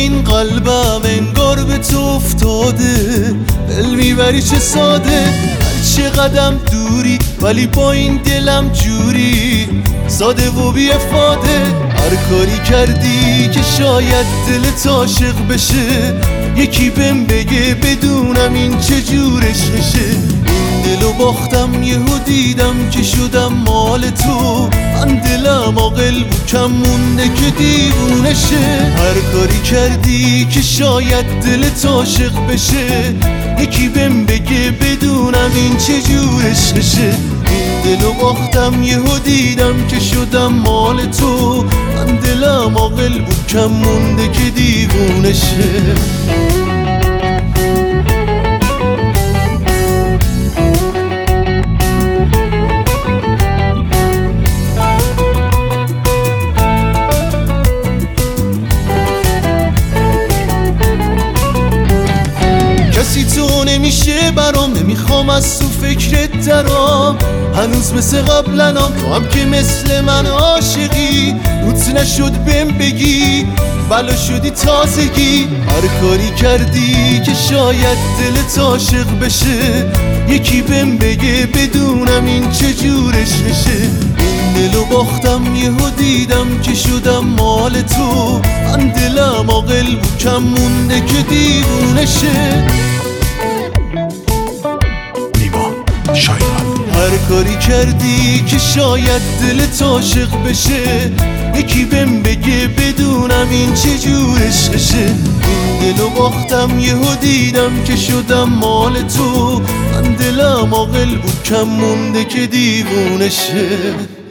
این قلبم انگار به تو افتاده، دل میبری چه ساده، هر چه قدم دوری ولی با این دلم جوری ساده و بی افاده. هر کاری کردی که شاید دلت عاشق بشه، یکی بهم بگه بدونم این چجورش بشه. این دلو باختم یهو دیدم که شدم مال تو، من دلم عاقل بود کم مونده که دیوونه شه. هر کاری کردی که شاید دلت عاشق بشه، یکی بهم بگه بدونم این چجورش بشه. این دلو باختم یهو دیدم که شدم مال تو، من دلم عاقل بود کم مونده که دیوونه شه. کسی تو نمیشه برام، نمیخوام از تو فکرت درام، هنوز مثل قبلنام، تو هم که مثل من عاشقی، روت نشد بهم بگی بلا شدی تازگی. هر کاری کردی که شاید دلت عاشق بشه، یکی بهم بگه بدونم این چجورش بشه. این دلو باختم یهو دیدم که شدم مال تو، من دلم عاقل بود کم مونده که دیوونه شه. هر کاری کردی که شاید دلت عاشق بشه، یکی بهم بگه بدونم این چجورش بشه. این دلو باختم یهو دیدم که شدم مال تو، من دلم عاقل بود کم مونده که دیوونه شه.